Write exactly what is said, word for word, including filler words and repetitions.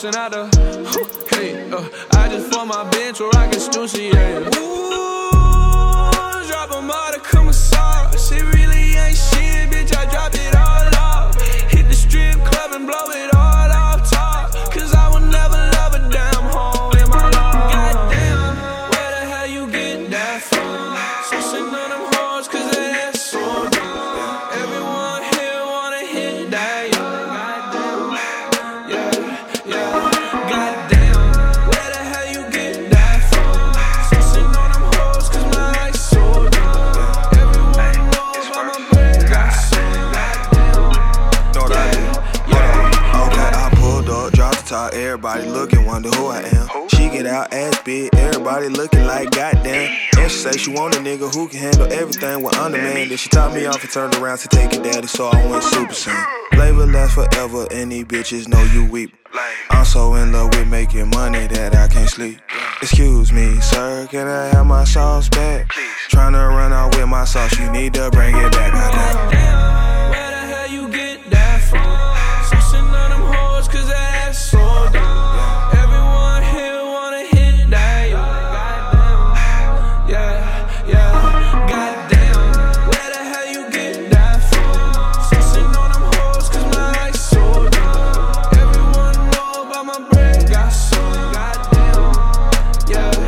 bustin' out the hey, uh, I just for my bench or I get Stussy, yeah. Ooh, drop 'em all to come sauce. It really ain't shit, bitch, I dropped it all off. Hit the strip club and blow it all off top. Cause I will never love a damn home in my life. Goddamn, where the hell you get that from? Switching on them hoes cause they ass so dumb. Everyone here wanna hit that, yeah. Goddamn, yeah, yeah. Goddamn, where the hell you get that from? Switching on them hoes cause my eyes so dumb. Everyone knows why my brain got so goddamn. Know what I do? Yeah. Okay, I pulled up, dropped the top, everybody looking, wonder who I am. She get out, ass big, everybody looking like goddamn. And she say she want a nigga who can handle everything with underman. Then she top me off and turned around to take it daddy, so I went super saiyan. Labor lasts forever, and these bitches know you weep. I'm so in love with making money that I can't sleep. Excuse me, sir, can I have my sauce back? Tryna run out with my sauce, you need to bring it back. Goddamn, where the hell you get that from? Switching on them hoes cause they ass so dumb. Everyone here wanna hit that, yeah. Goddamn, yeah, yeah. Goddamn, where the hell you get that from? Switching on them hoes cause my eyes so dumb. Everyone know about my bread got so goddamn, yeah.